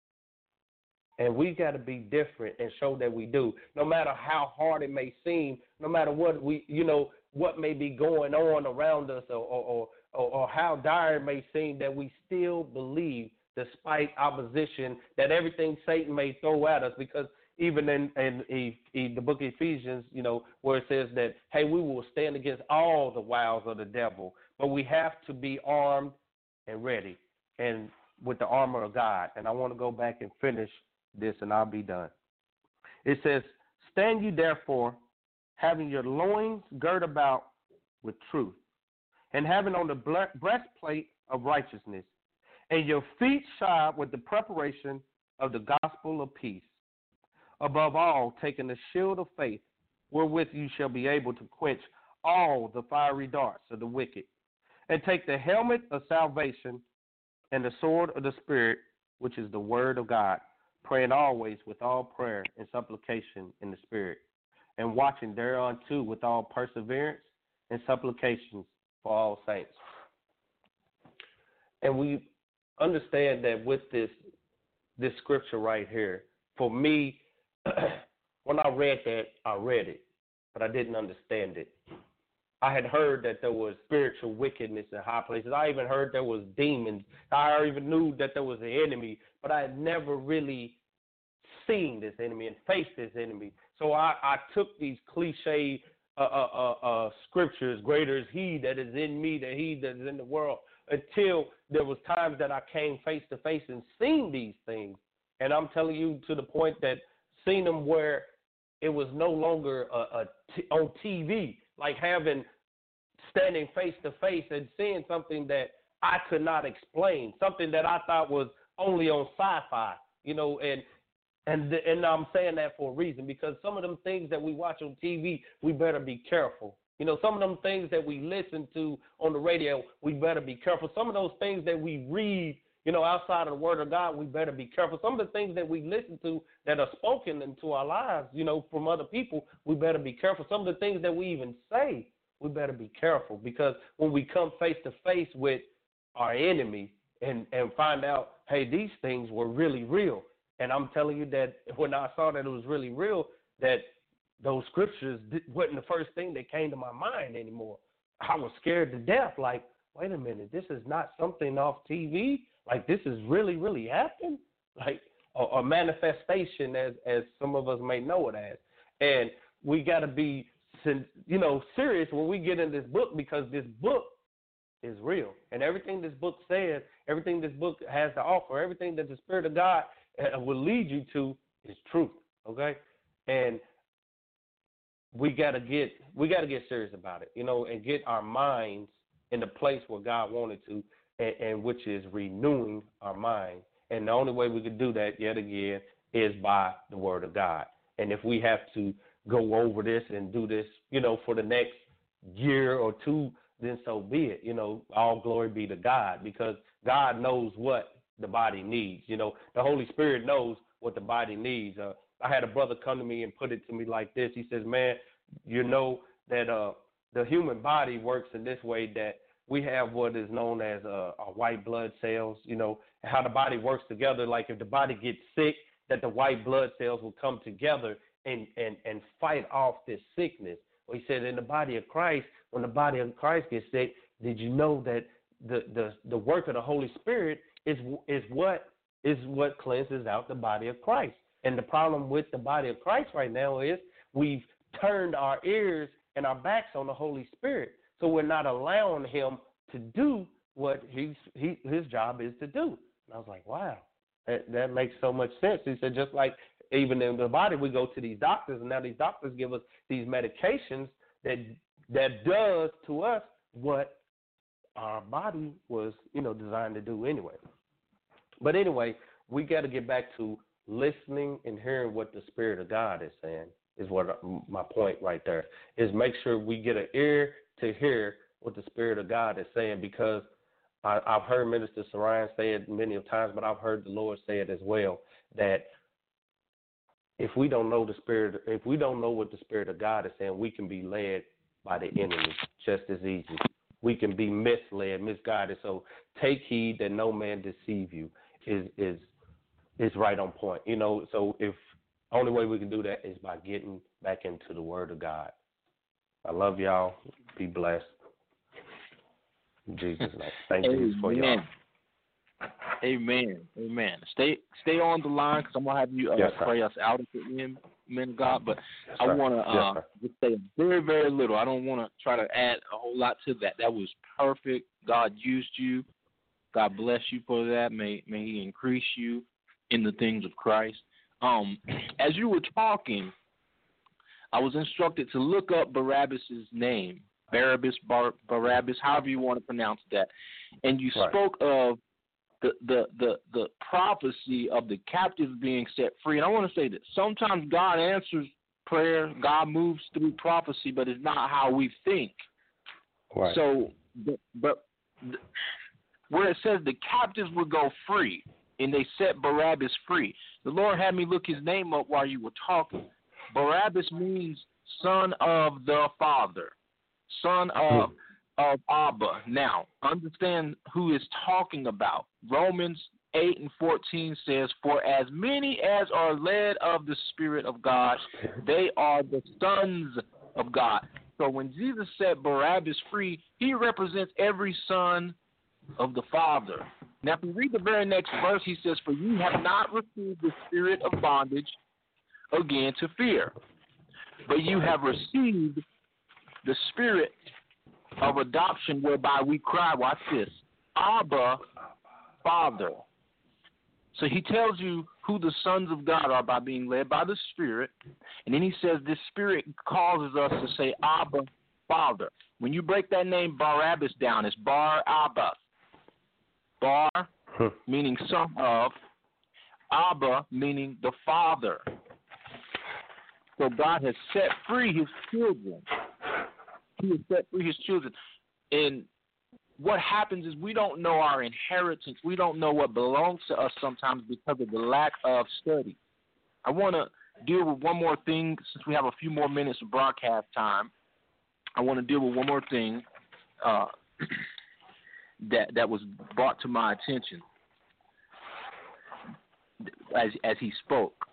And we got to be different and show that we do. No matter how hard it may seem, no matter what what may be going on around us or how dire it may seem, that we still believe despite opposition, that everything Satan may throw at us. Because even in the book of Ephesians, where it says that, hey, we will stand against all the wiles of the devil, but we have to be armed and ready and with the armor of God. And I want to go back and finish this, and I'll be done. It says, stand you therefore, having your loins girt about with truth, and having on the breastplate of righteousness, and your feet shod with the preparation of the gospel of peace. Above all, taking the shield of faith, wherewith you shall be able to quench all the fiery darts of the wicked, and take the helmet of salvation and the sword of the Spirit, which is the word of God, praying always with all prayer and supplication in the Spirit, and watching thereunto with all perseverance and supplications for all saints. And we understand that with this scripture right here, for me, when I read that, I read it, but I didn't understand it. I had heard that there was spiritual wickedness in high places. I even heard there was demons. I even knew that there was an enemy, but I had never really seen this enemy and faced this enemy. So I took these cliche scriptures, greater is he that is in me than he that is in the world, until there was times that I came face to face and seen these things. And I'm telling you, to the point that seen them where it was no longer on TV, like standing face to face and seeing something that I could not explain, something that I thought was only on sci-fi, and I'm saying that for a reason, because some of them things that we watch on TV, we better be careful. Some of them things that we listen to on the radio, we better be careful. Some of those things that we read, outside of the Word of God, we better be careful. Some of the things that we listen to that are spoken into our lives, from other people, we better be careful. Some of the things that we even say, we better be careful, because when we come face to face with our enemy and find out, hey, these things were really real. And I'm telling you that when I saw that it was really real, that those scriptures wasn't the first thing that came to my mind anymore. I was scared to death. Like, wait a minute, this is not something off TV. Like, this is really, really happening. Like a manifestation, as some of us may know it as. And we got to be, serious when we get in this book, because this book is real. And everything this book says, everything this book has to offer, everything that the Spirit of God will lead you to is truth. Okay? And we gotta get serious about it, and get our minds in the place where God wanted to, and which is renewing our mind. And the only way we can do that, yet again, is by the Word of God. And if we have to go over this and do this, for the next year or two, then so be it. All glory be to God, because God knows what the body needs. The Holy Spirit knows what the body needs. I had a brother come to me and put it to me like this. He says, man, that the human body works in this way, that we have what is known as our white blood cells, how the body works together. Like if the body gets sick, that the white blood cells will come together and fight off this sickness. Well, he said in the body of Christ, when the body of Christ gets sick, did you know that the work of the Holy Spirit is what cleanses out the body of Christ? And the problem with the body of Christ right now is we've turned our ears and our backs on the Holy Spirit. So we're not allowing him to do what his job is to do. And I was like, wow, that makes so much sense. He said, just like even in the body, we go to these doctors, and now these doctors give us these medications that does to us what our body was, designed to do anyway. But anyway, we got to get back to listening and hearing what the Spirit of God is saying, is what my point right there is. Make sure we get an ear to hear what the Spirit of God is saying, because I've heard Minister Sarian say it many of times, but I've heard the Lord say it as well, that if we don't know what the Spirit of God is saying, we can be led by the enemy just as easy. We can be misled, misguided. So take heed that no man deceive you is right on point. So if only way we can do that is by getting back into the Word of God. I love y'all. Be blessed. In Jesus' name. Thank you for y'all. Amen. Amen. Stay on the line, because I'm going to have you pray us out at the end, men of God. But yes, I want to just say very, very little. I don't want to try to add a whole lot to that. That was perfect. God used you. God bless you for that. May he increase you in the things of Christ. As you were talking, I was instructed to look up Barabbas' name. Barabbas, however you want to pronounce that. And you spoke of the prophecy of the captives being set free. And I want to say that sometimes God answers prayer, God moves through prophecy, but it's not how we think. Right. So, but where it says the captives would go free, and they set Barabbas free, the Lord had me look his name up while you were talking. Barabbas means son of the Father, son of Abba. Now, understand who is talking about. Romans 8:14 says, "For as many as are led of the Spirit of God, they are the sons of God." So when Jesus set Barabbas free, he represents every son of the Father. Now, if you read the very next verse, he says, "For you have not received the spirit of bondage again to fear, but you have received the spirit of adoption, whereby we cry," watch this, "Abba, Father." So he tells you who the sons of God are by being led by the Spirit. And then he says this Spirit causes us to say, "Abba, Father." When you break that name Barabbas down, it's Bar Abba. Bar meaning son of, Abba meaning the Father. So God has set free his children. He has set free his children. And what happens is we don't know our inheritance. We don't know what belongs to us sometimes because of the lack of study. I want to deal with one more thing since we have a few more minutes of broadcast time. I want to deal with one more thing that was brought to my attention as he spoke.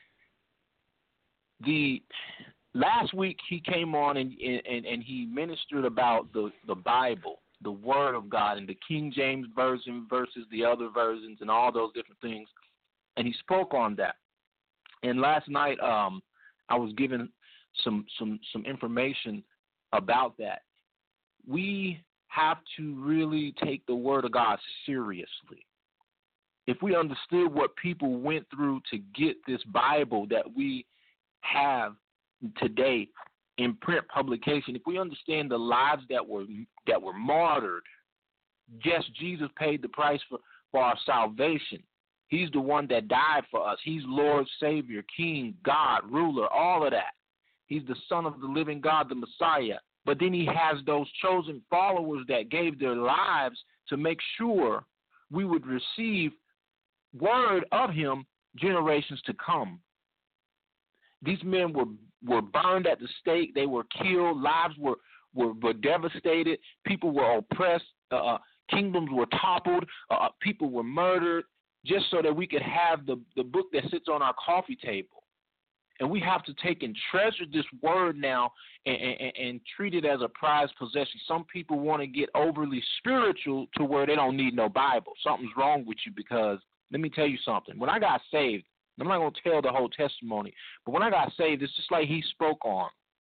Last week he came on and he ministered about the Bible, the Word of God, and the King James Version versus the other versions and all those different things. And he spoke on that. And last night I was given some information about that. We have to really take the Word of God seriously. If we understood what people went through to get this Bible that we have today in print publication, if we understand the lives that were martyred, yes, Jesus paid the price for our salvation. He's the one that died for us. He's Lord, Savior, King, God, ruler, all of that. He's the Son of the living God, the Messiah. But then he has those chosen followers that gave their lives to make sure we would receive word of him generations to come. These men were burned at the stake. They were killed. Lives were devastated. People were oppressed. Kingdoms were toppled. People were murdered just so that we could have the book that sits on our coffee table. And we have to take and treasure this word now and treat it as a prized possession. Some people want to get overly spiritual to where they don't need no Bible. Something's wrong with you, because let me tell you something. When I got saved, I'm not going to tell the whole testimony, but when I got saved, it's just like he spoke on.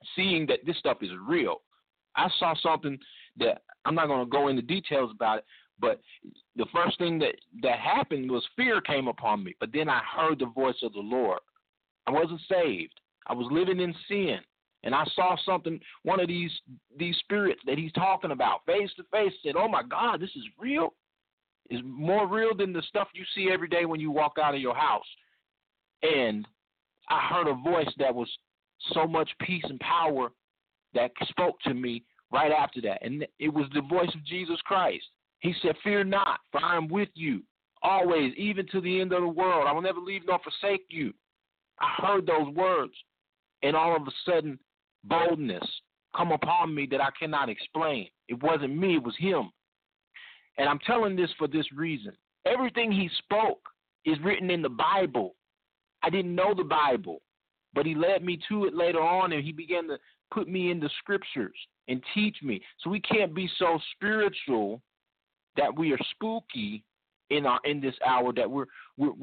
seeing that this stuff is real. I saw something that I'm not going to go into details about it, but the first thing that happened was fear came upon me. But then I heard the voice of the Lord. I wasn't saved. I was living in sin. And I saw something, one of these spirits that he's talking about, face to face, said, oh, my God, this is real. It's more real than the stuff you see every day when you walk out of your house. And I heard a voice that was so much peace and power that spoke to me right after that. And it was the voice of Jesus Christ. He said, fear not, for I am with you always, even to the end of the world. I will never leave nor forsake you. I heard those words, and all of a sudden, boldness come upon me that I cannot explain. It wasn't me, it was him. And I'm telling this for this reason. Everything he spoke is written in the Bible. I didn't know the Bible, but he led me to it later on, and he began to put me in the scriptures and teach me. So we can't be so spiritual that we are spooky in this hour, that we're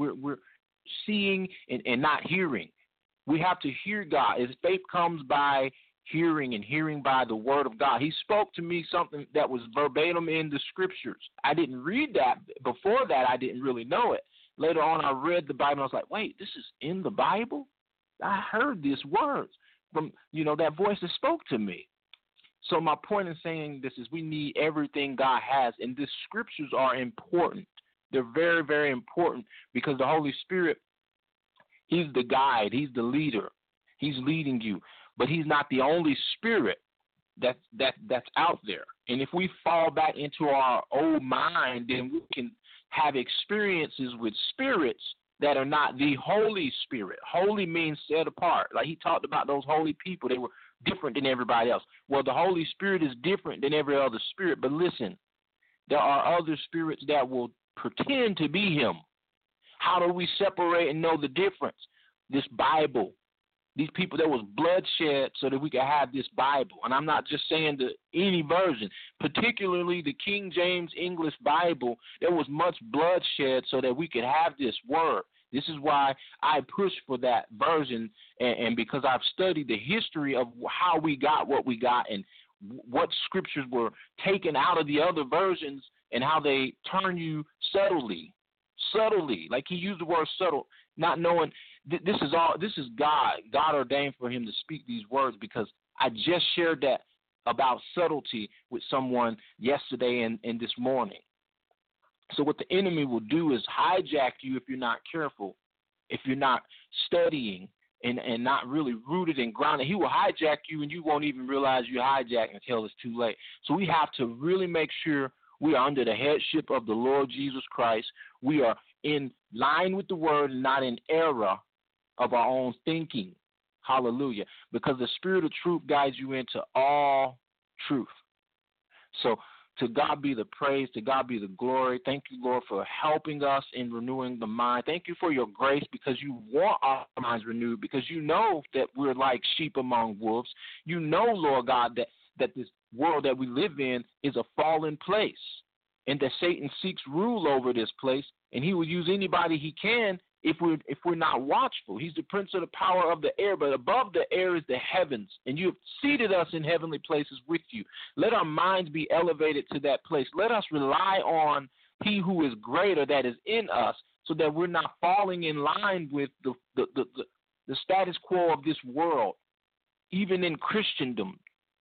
seeing and not hearing. We have to hear God. As faith comes by hearing, and hearing by the word of God. He spoke to me something that was verbatim in the scriptures. I didn't read that. Before that, I didn't really know it. Later on, I read the Bible, and I was like, wait, this is in the Bible? I heard these words from, that voice that spoke to me. So my point in saying this is we need everything God has, and the scriptures are important. They're very, very important, because the Holy Spirit, he's the guide. He's the leader. He's leading you. But he's not the only spirit that's out there. And if we fall back into our old mind, then we can have experiences with spirits that are not the Holy Spirit. Holy means set apart. Like he talked about those holy people. They were different than everybody else. Well, the Holy Spirit is different than every other spirit. But listen, there are other spirits that will pretend to be him. How do we separate and know the difference? This Bible. These people, there was bloodshed so that we could have this Bible. And I'm not just saying any version. Particularly the King James English Bible, there was much bloodshed so that we could have this word. This is why I push for that version, and because I've studied the history of how we got what we got and what scriptures were taken out of the other versions and how they turn you subtly, like he used the word subtle, not knowing. This is God ordained for him to speak these words, because I just shared that about subtlety with someone yesterday and this morning. So what the enemy will do is hijack you if you're not careful, if you're not studying and not really rooted and grounded. He will hijack you, and you won't even realize you're hijacked until it's too late. So we have to really make sure we are under the headship of the Lord Jesus Christ. We are in line with the word and not in error of our own thinking. Hallelujah. Because the Spirit of truth guides you into all truth. So to God be the praise, to God be the glory. Thank you, Lord, for helping us in renewing the mind. Thank you for your grace, because you want our minds renewed, because you know that we're like sheep among wolves. You know, Lord God, that this world that we live in is a fallen place, and that Satan seeks rule over this place, and he will use anybody he can if we're not watchful. He's the prince of the power of the air, but above the air is the heavens, and you have seated us in heavenly places with you. Let our minds be elevated to that place. Let us rely on he who is greater that is in us, so that we're not falling in line with the status quo of this world. Even in Christendom,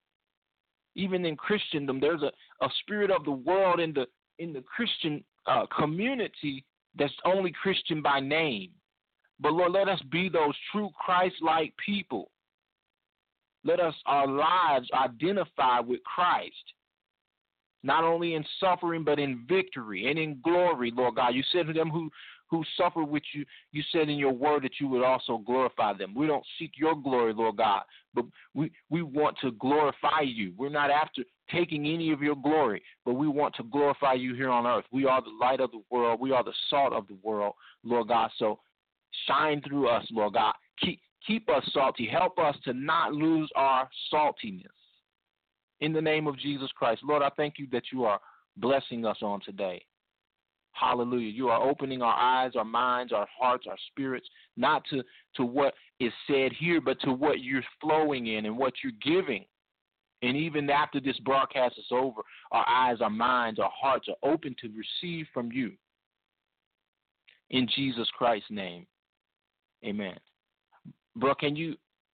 there's a spirit of the world in the Christian community that's only Christian by name. But Lord, let us be those true Christ-like people. Let our lives identify with Christ, not only in suffering but in victory and in glory, Lord God. You said to them who suffer with you, you said in your word that you would also glorify them. We don't seek your glory, Lord God, but we want to glorify you. We're not after taking any of your glory, but we want to glorify you here on earth. We are the light of the world. We are the salt of the world, Lord God. So shine through us, Lord God. Keep us salty. Help us to not lose our saltiness. In the name of Jesus Christ. Lord, I thank you that you are blessing us on today. Hallelujah. You are opening our eyes, our minds, our hearts, our spirits, not to what is said here, but to what you're flowing in and what you're giving. And even after this broadcast is over, our eyes, our minds, our hearts are open to receive from you. In Jesus Christ's name, amen. Bro, can you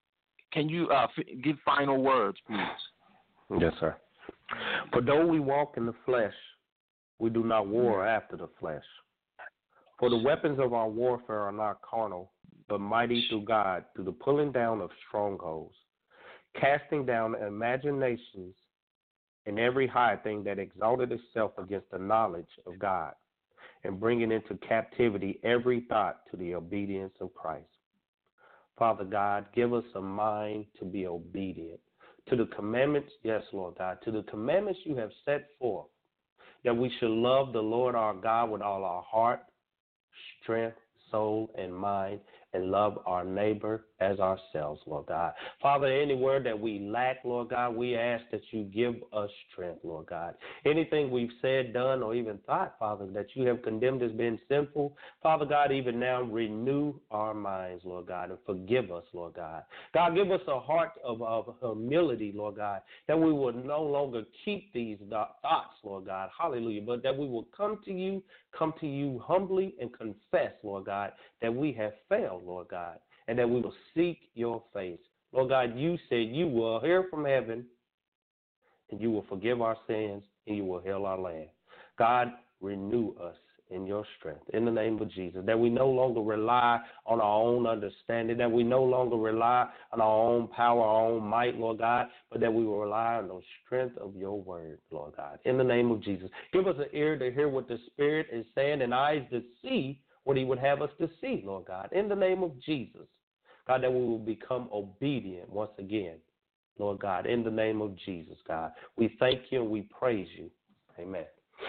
give final words, please? Yes, sir. For though we walk in the flesh, we do not war after the flesh. For the weapons of our warfare are not carnal, but mighty through God, through the pulling down of strongholds, casting down imaginations and every high thing that exalted itself against the knowledge of God, and bringing into captivity every thought to the obedience of Christ. Father God, give us a mind to be obedient to the commandments, yes, Lord God, to the commandments you have set forth, that we should love the Lord our God with all our heart, strength, soul, and mind, and love our neighbor as ourselves, Lord God. Father, anywhere that we lack, Lord God, we ask that you give us strength, Lord God. Anything we've said, done, or even thought, Father, that you have condemned as being sinful, Father God, even now renew our minds, Lord God, and forgive us, Lord God. God, give us a heart of humility, Lord God, that we will no longer keep these thoughts, Lord God, hallelujah, but that we will come to you humbly and confess, Lord God, that we have failed, Lord God, and that we will seek your face. Lord God, you said you will hear from heaven, and you will forgive our sins, and you will heal our land. God, renew us in your strength, in the name of Jesus, that we no longer rely on our own understanding, that we no longer rely on our own power, our own might, Lord God, but that we will rely on the strength of your word, Lord God, in the name of Jesus. Give us an ear to hear what the Spirit is saying and eyes to see what he would have us to see, Lord God, in the name of Jesus. God, that we will become obedient once again, Lord God, in the name of Jesus, God. We thank you and we praise you. Amen.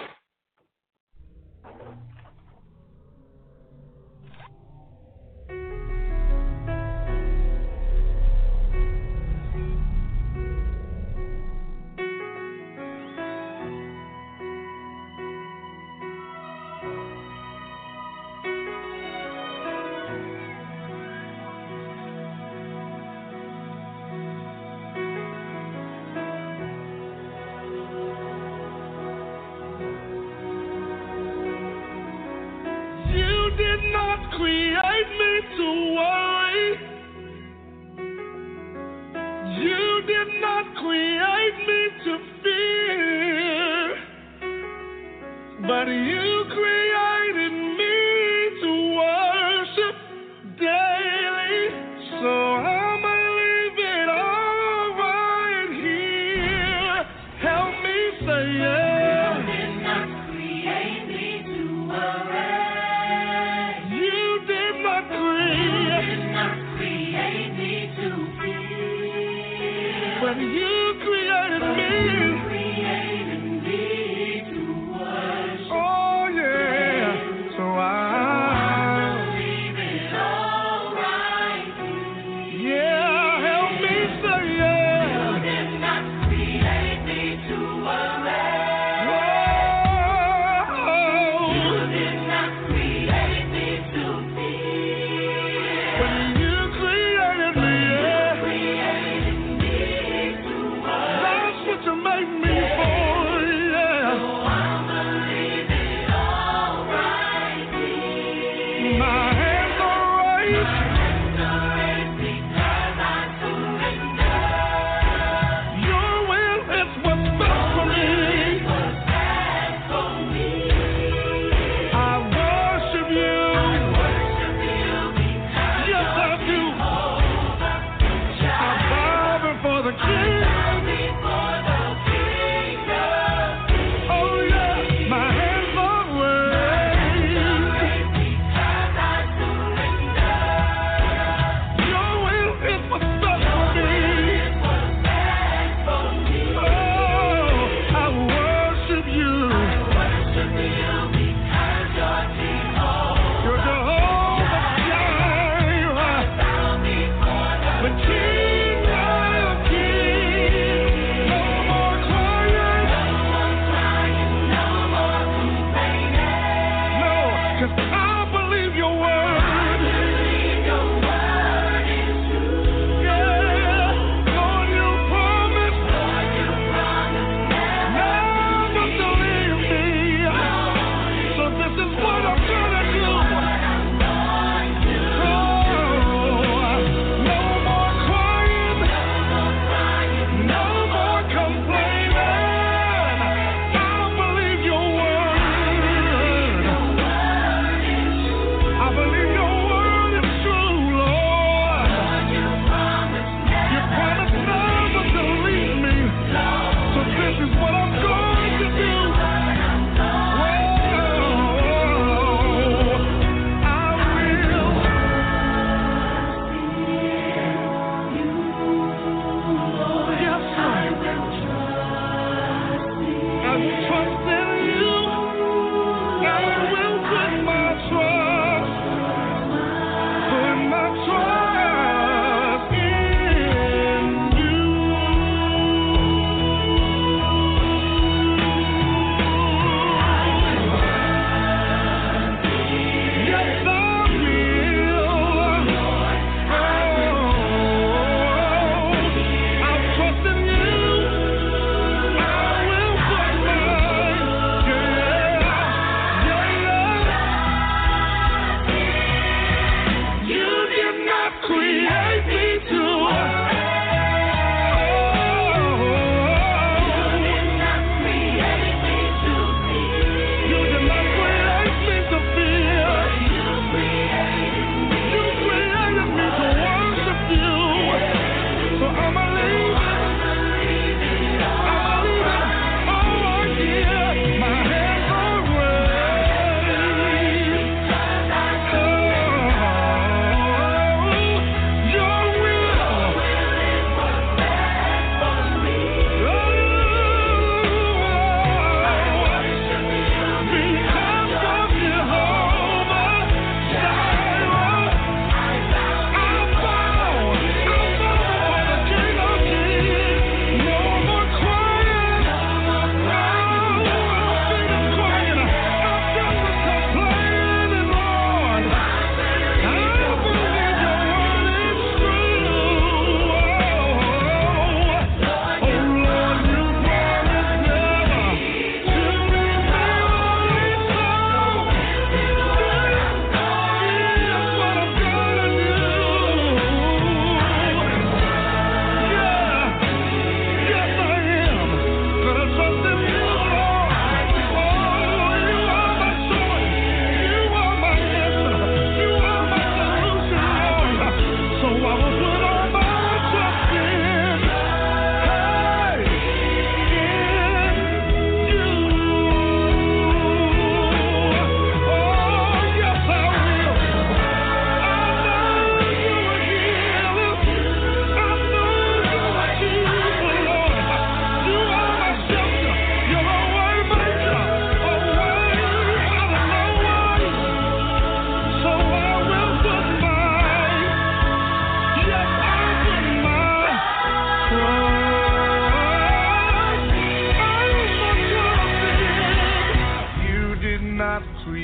Did not create me to worry. You did not create me to fear. But you created me to worship daily. So I'ma leave it all right here. Help me say yeah. You did not create me to worry. But you created me to worship. Oh,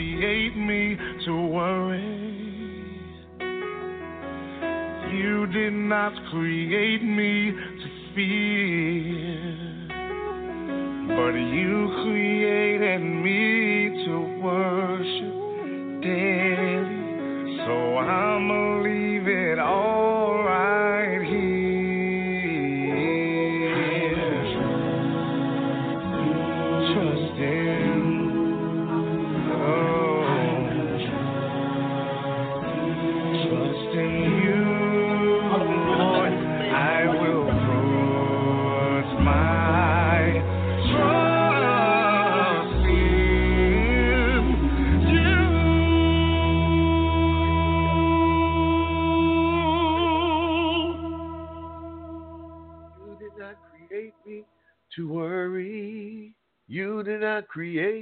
create me to worry. You did not create me to fear. But you created me to worship daily. So I'ma leave it all right here. Trust in, trust in you, Lord. I will put my trust in you. You did not create me to worry. You did not create